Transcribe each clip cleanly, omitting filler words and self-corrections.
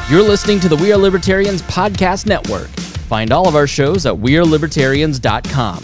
You're listening to the We Are Libertarians Podcast Network. Find all of our shows at wearelibertarians.com.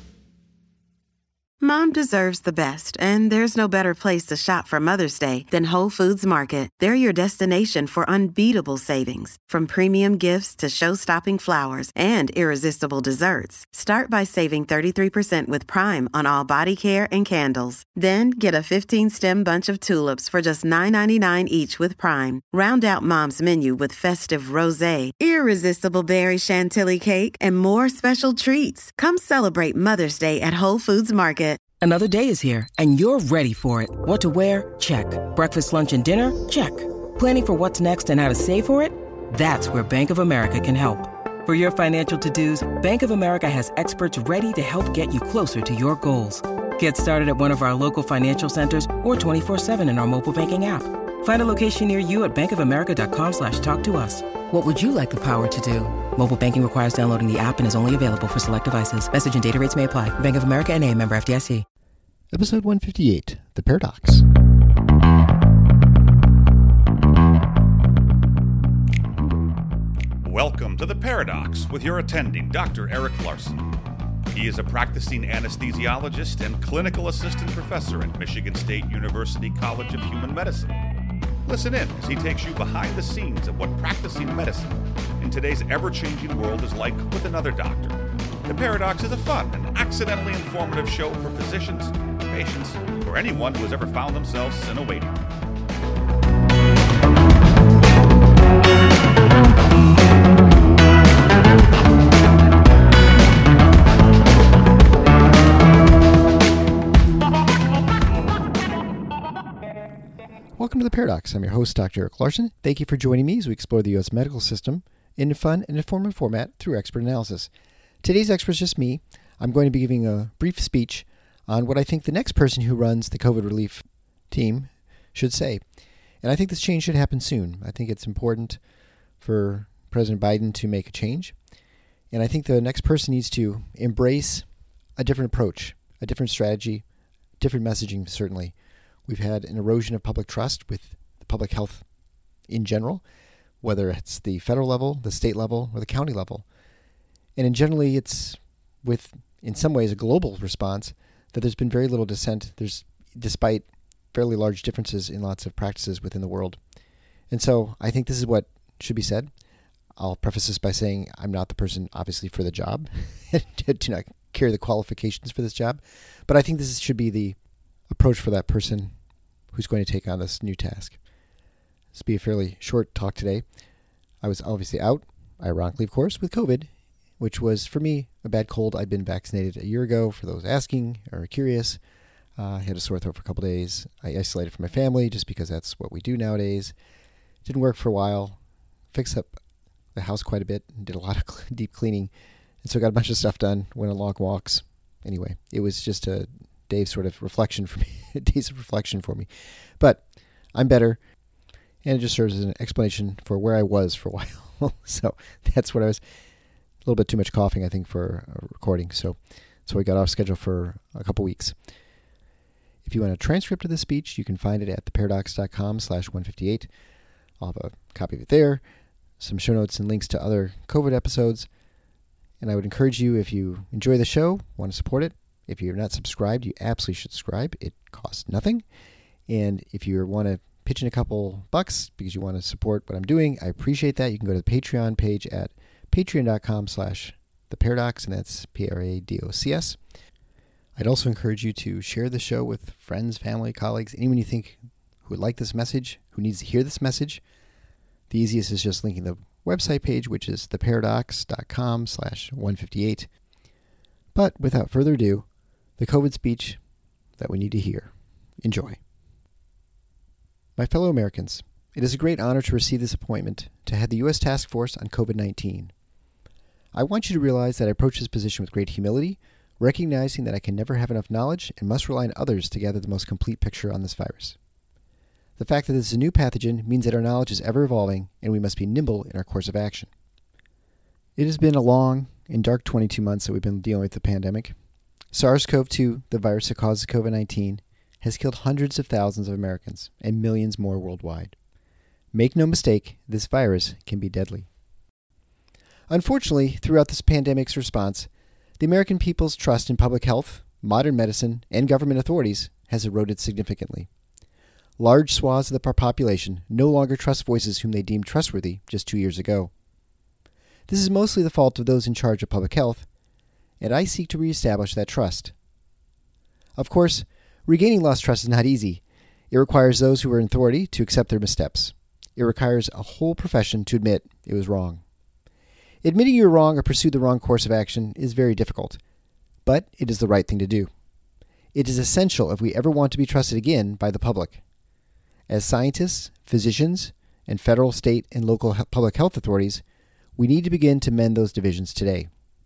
Mom deserves the best, and there's no better place to shop for Mother's Day than Whole Foods Market. They're your destination for unbeatable savings, from premium gifts to show-stopping flowers and irresistible desserts. Start by saving 33% with Prime on all body care and candles. Then get a 15-stem bunch of tulips for just $9.99 each with Prime. Round out Mom's menu with festive rosé, irresistible berry chantilly cake, and more special treats. Come celebrate Mother's Day at Whole Foods Market. Another day is here, and you're ready for it. What to wear? Check. Breakfast, lunch, and dinner? Check. Planning for what's next and how to save for it? That's where Bank of America can help. For your financial to-dos, Bank of America has experts ready to help get you closer to your goals. Get started at one of our local financial centers or 24/7 in our mobile banking app. Find a location near you at bankofamerica.com/talktous. What would you like the power to do? Mobile banking requires downloading the app and is only available for select devices. Message and data rates may apply. Bank of America N.A., member FDIC. Episode 158, The Paradox. Welcome to The Paradox with your attending Dr. Eric Larson. He is a practicing anesthesiologist and clinical assistant professor at Michigan State University College of Human Medicine. Listen in as he takes you behind the scenes of what practicing medicine in today's ever-changing world is like with another doctor. The Paradox is a fun and accidentally informative show for physicians, patients, or anyone who has ever found themselves in a waiting room. Welcome to The Paradox. I'm your host, Dr. Eric Larson. Thank you for joining me as we explore the U.S. medical system in a fun and informative format through expert analysis. Today's expert is just me. I'm going to be giving a brief speech on what I think the next person who runs the COVID relief team should say. And I think this change should happen soon. I think it's important for President Biden to make a change. And I think the next person needs to embrace a different approach, a different strategy, different messaging, certainly. We've had an erosion of public trust with public health in general, whether it's the federal level, the state level, or the county level. And generally, it's with, in some ways, a global response that there's been very little dissent, despite fairly large differences in lots of practices within the world. And so I think this is what should be said. I'll preface this by saying I'm not the person, obviously, for the job. Do not carry the qualifications for this job. But I think this should be the approach for that person who's going to take on this new task. This will be a fairly short talk today. I was obviously out, ironically, of course, with COVID, which was, for me, a bad cold. I'd been vaccinated a year ago, for those asking or curious. I had a sore throat for a couple days. I isolated from my family just because that's what we do nowadays. Didn't work for a while. Fixed up the house quite a bit and did a lot of deep cleaning. And so got a bunch of stuff done, went on long walks. Anyway, it was just a days of reflection for me. But I'm better, and it just serves as an explanation for where I was for a while. So that's what I was, a little bit too much coughing, I think, for a recording. So we got off schedule for a couple weeks. If you want a transcript of this speech, you can find it at theparadox.com/158. I'll have a copy of it there, some show notes and links to other COVID episodes. And I would encourage you, if you enjoy the show, want to support it, if you're not subscribed, you absolutely should subscribe. It costs nothing. And if you want to pitch in a couple bucks because you want to support what I'm doing, I appreciate that. You can go to the Patreon page at patreon.com/theparadox, and that's PRADOCS. I'd also encourage you to share the show with friends, family, colleagues, anyone you think who would like this message, who needs to hear this message. The easiest is just linking the website page, which is theparadox.com/158. But without further ado, the COVID speech that we need to hear. Enjoy. My fellow Americans, it is a great honor to receive this appointment to head the U.S. Task Force on COVID-19. I want you to realize that I approach this position with great humility, recognizing that I can never have enough knowledge and must rely on others to gather the most complete picture on this virus. The fact that this is a new pathogen means that our knowledge is ever evolving and we must be nimble in our course of action. It has been a long and dark 22 months that we've been dealing with the pandemic. SARS-CoV-2, the virus that causes COVID-19, has killed hundreds of thousands of Americans and millions more worldwide. Make no mistake, this virus can be deadly. Unfortunately, throughout this pandemic's response, the American people's trust in public health, modern medicine, and government authorities has eroded significantly. Large swaths of the population no longer trust voices whom they deemed trustworthy just 2 years ago. This is mostly the fault of those in charge of public health, and I seek to reestablish that trust. Of course, regaining lost trust is not easy. It requires those who are in authority to accept their missteps. It requires a whole profession to admit it was wrong. Admitting you were wrong or pursued the wrong course of action is very difficult, but it is the right thing to do. It is essential if we ever want to be trusted again by the public. As scientists, physicians, and federal, state, and local public health authorities, we need to begin to mend those divisions today.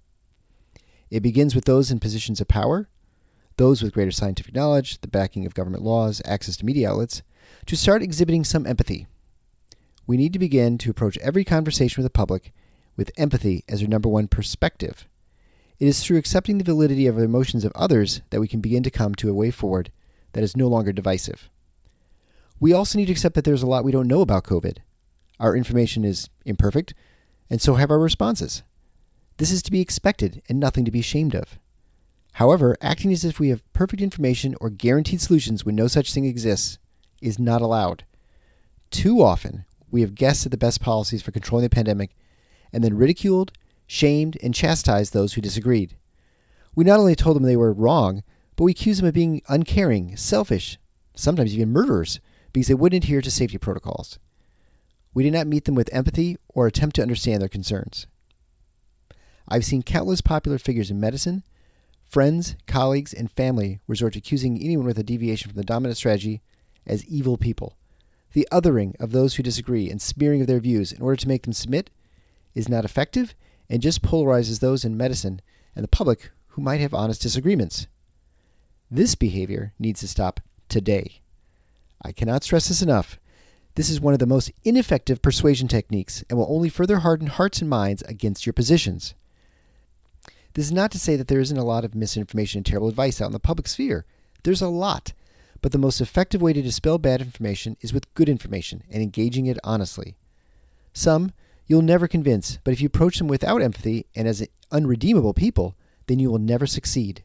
It begins with those in positions of power, those with greater scientific knowledge, the backing of government laws, access to media outlets, to start exhibiting some empathy. We need to begin to approach every conversation with the public with empathy as our number one perspective. It is through accepting the validity of the emotions of others that we can begin to come to a way forward that is no longer divisive. We also need to accept that there's a lot we don't know about COVID. Our information is imperfect, and so have our responses. This is to be expected and nothing to be ashamed of. However, acting as if we have perfect information or guaranteed solutions when no such thing exists is not allowed. Too often, we have guessed at the best policies for controlling the pandemic and then ridiculed, shamed, and chastised those who disagreed. We not only told them they were wrong, but we accused them of being uncaring, selfish, sometimes even murderers, because they wouldn't adhere to safety protocols. We did not meet them with empathy or attempt to understand their concerns. I've seen countless popular figures in medicine, friends, colleagues, and family resort to accusing anyone with a deviation from the dominant strategy as evil people. The othering of those who disagree and smearing of their views in order to make them submit is not effective and just polarizes those in medicine and the public who might have honest disagreements. This behavior needs to stop today. I cannot stress this enough. This is one of the most ineffective persuasion techniques and will only further harden hearts and minds against your positions. This is not to say that there isn't a lot of misinformation and terrible advice out in the public sphere. There's a lot. But the most effective way to dispel bad information is with good information and engaging it honestly. Some you'll never convince, but if you approach them without empathy and as unredeemable people, then you will never succeed.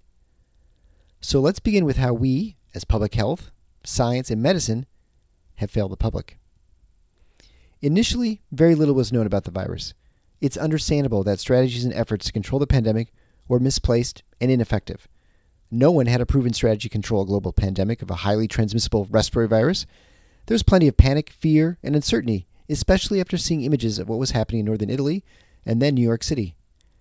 So let's begin with how we, as public health, science, and medicine, have failed the public. Initially, very little was known about the virus. It's understandable that strategies and efforts to control the pandemic were misplaced and ineffective. No one had a proven strategy to control a global pandemic of a highly transmissible respiratory virus. There was plenty of panic, fear, and uncertainty, especially after seeing images of what was happening in northern Italy and then New York City.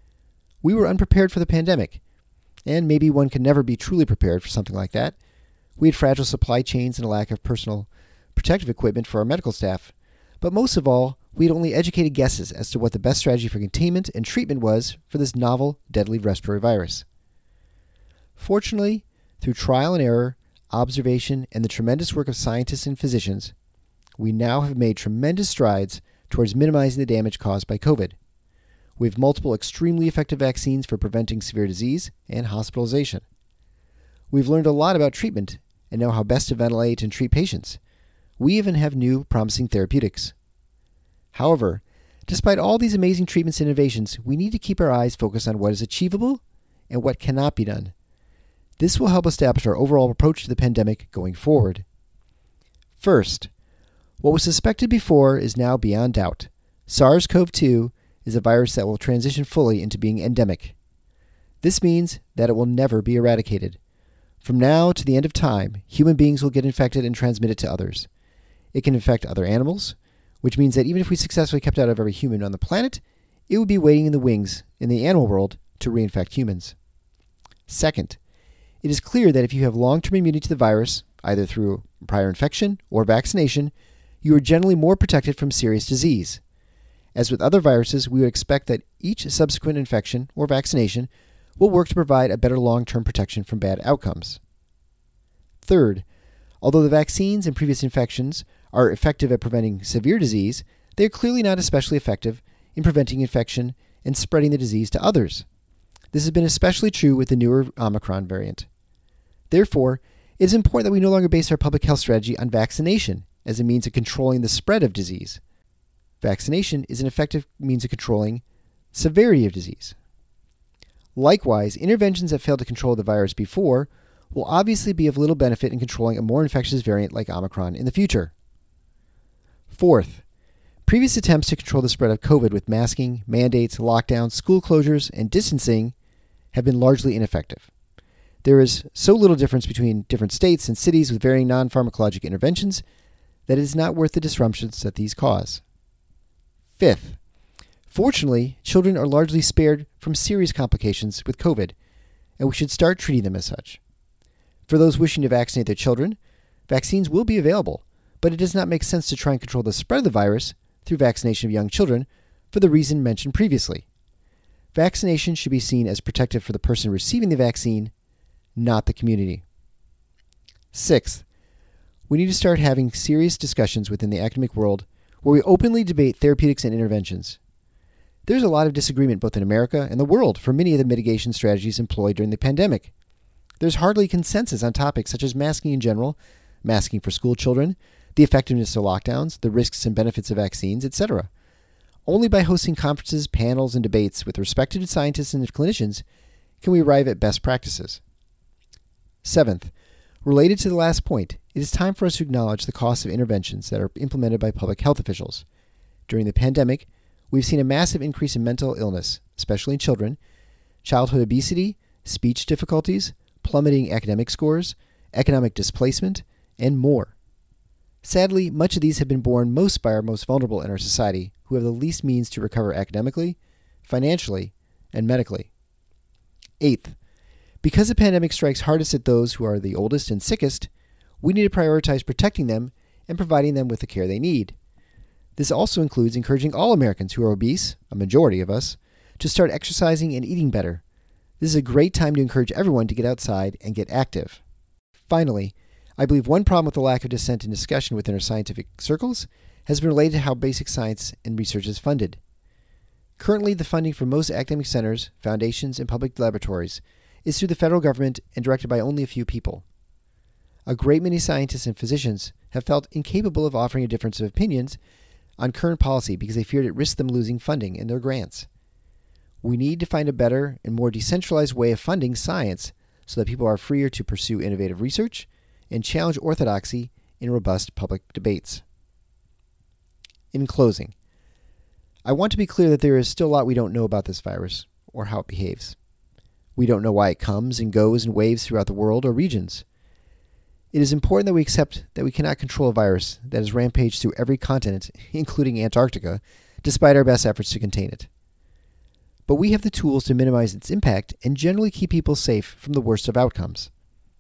We were unprepared for the pandemic, and maybe one can never be truly prepared for something like that. We had fragile supply chains and a lack of personal protective equipment for our medical staff. But most of all, we had only educated guesses as to what the best strategy for containment and treatment was for this novel, deadly respiratory virus. Fortunately, through trial and error, observation, and the tremendous work of scientists and physicians, we now have made tremendous strides towards minimizing the damage caused by COVID. We have multiple extremely effective vaccines for preventing severe disease and hospitalization. We've learned a lot about treatment and know how best to ventilate and treat patients. We even have new promising therapeutics. However, despite all these amazing treatments and innovations, we need to keep our eyes focused on what is achievable and what cannot be done. This will help establish our overall approach to the pandemic going forward. First, what was suspected before is now beyond doubt. SARS-CoV-2 is a virus that will transition fully into being endemic. This means that it will never be eradicated. From now to the end of time, human beings will get infected and transmit it to others. It can infect other animals, which means that even if we successfully kept out of every human on the planet, it would be waiting in the wings in the animal world to reinfect humans. Second, it is clear that if you have long-term immunity to the virus, either through prior infection or vaccination, you are generally more protected from serious disease. As with other viruses, we would expect that each subsequent infection or vaccination will work to provide a better long-term protection from bad outcomes. Third, although the vaccines and previous infections are effective at preventing severe disease, they are clearly not especially effective in preventing infection and spreading the disease to others. This has been especially true with the newer Omicron variant. Therefore, it is important that we no longer base our public health strategy on vaccination as a means of controlling the spread of disease. Vaccination is an effective means of controlling severity of disease. Likewise, interventions that failed to control the virus before will obviously be of little benefit in controlling a more infectious variant like Omicron in the future. Fourth, previous attempts to control the spread of COVID with masking, mandates, lockdowns, school closures, and distancing have been largely ineffective. There is so little difference between different states and cities with varying non-pharmacologic interventions that it is not worth the disruptions that these cause. Fifth, fortunately, children are largely spared from serious complications with COVID, and we should start treating them as such. For those wishing to vaccinate their children, vaccines will be available, but it does not make sense to try and control the spread of the virus through vaccination of young children for the reason mentioned previously. Vaccination should be seen as protective for the person receiving the vaccine, not the community. Sixth, we need to start having serious discussions within the academic world where we openly debate therapeutics and interventions. There's a lot of disagreement both in America and the world for many of the mitigation strategies employed during the pandemic. There's hardly consensus on topics such as masking in general, masking for school children, the effectiveness of lockdowns, the risks and benefits of vaccines, etc. Only by hosting conferences, panels, and debates with respected scientists and clinicians can we arrive at best practices. Seventh, related to the last point, it is time for us to acknowledge the cost of interventions that are implemented by public health officials. During the pandemic, we've seen a massive increase in mental illness, especially in children, childhood obesity, speech difficulties, plummeting academic scores, economic displacement, and more. Sadly, much of these have been borne most by our most vulnerable in our society, who have the least means to recover academically, financially, and medically. Eighth, because the pandemic strikes hardest at those who are the oldest and sickest, we need to prioritize protecting them and providing them with the care they need. This also includes encouraging all Americans who are obese, a majority of us, to start exercising and eating better. This is a great time to encourage everyone to get outside and get active. Finally, I believe one problem with the lack of dissent and discussion within our scientific circles has been related to how basic science and research is funded. Currently, the funding for most academic centers, foundations, and public laboratories is through the federal government and directed by only a few people. A great many scientists and physicians have felt incapable of offering a difference of opinions on current policy because they feared it risked them losing funding in their grants. We need to find a better and more decentralized way of funding science so that people are freer to pursue innovative research and challenge orthodoxy in robust public debates. In closing, I want to be clear that there is still a lot we don't know about this virus or how it behaves. We don't know why it comes and goes in waves throughout the world or regions. It is important that we accept that we cannot control a virus that has rampaged through every continent, including Antarctica, despite our best efforts to contain it. But we have the tools to minimize its impact and generally keep people safe from the worst of outcomes.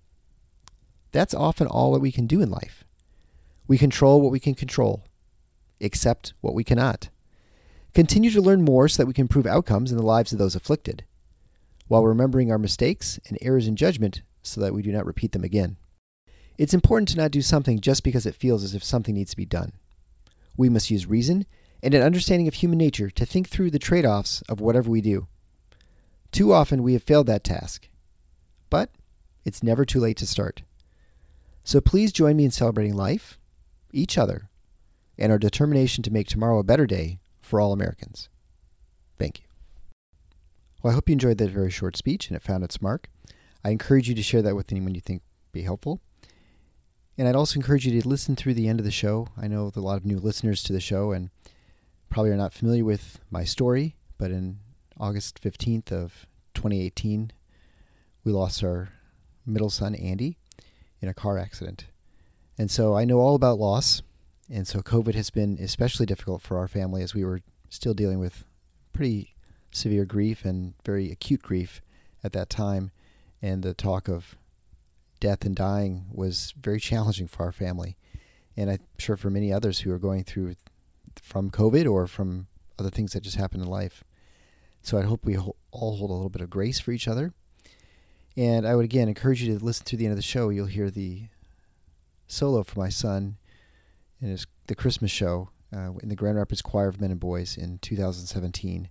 That's often all that we can do in life. We control what we can control, accept what we cannot. Continue to learn more so that we can improve outcomes in the lives of those afflicted, while remembering our mistakes and errors in judgment so that we do not repeat them again. It's important to not do something just because it feels as if something needs to be done. We must use reason and an understanding of human nature to think through the trade-offs of whatever we do. Too often we have failed that task, but it's never too late to start. So please join me in celebrating life, each other, and our determination to make tomorrow a better day for all Americans. Thank you. Well, I hope you enjoyed that very short speech and it found its mark. I encourage you to share that with anyone you think would be helpful. And I'd also encourage you to listen through the end of the show. I know there's a lot of new listeners to the show and probably are not familiar with my story, but in August 15th of 2018, we lost our middle son, Andy, in a car accident. And so I know all about loss, and so COVID has been especially difficult for our family as we were still dealing with pretty severe grief and very acute grief at that time, and the talk of death and dying was very challenging for our family, and I'm sure for many others who are going through from COVID or from other things that just happen in life. So I hope we all hold a little bit of grace for each other. And I would again encourage you to listen through the end of the show. You'll hear the solo for my son in the Christmas show in the Grand Rapids Choir of Men and Boys in 2017.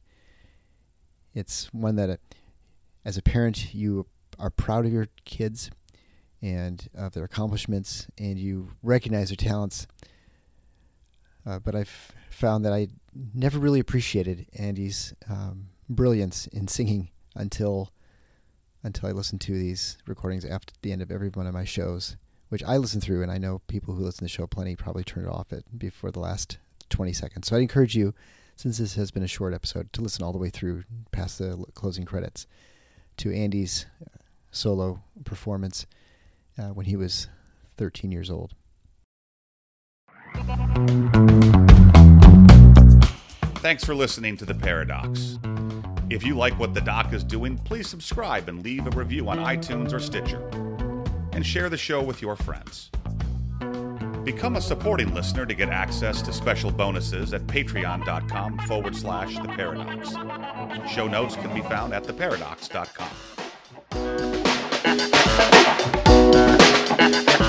It's one that, as a parent, you are proud of your kids and of their accomplishments, and you recognize their talents, but I've found that I never really appreciated Andy's brilliance in singing until I listened to these recordings after the end of every one of my shows, which I listen through, and I know people who listen to the show plenty probably turn it off before the last 20 seconds. So I'd encourage you, since this has been a short episode, to listen all the way through past the closing credits to Andy's solo performance when he was 13 years old. Thanks for listening to The Paradox. If you like what the doc is doing, please subscribe and leave a review on iTunes or Stitcher. And share the show with your friends. Become a supporting listener to get access to special bonuses at patreon.com/theparadox. Show notes can be found at theparadox.com.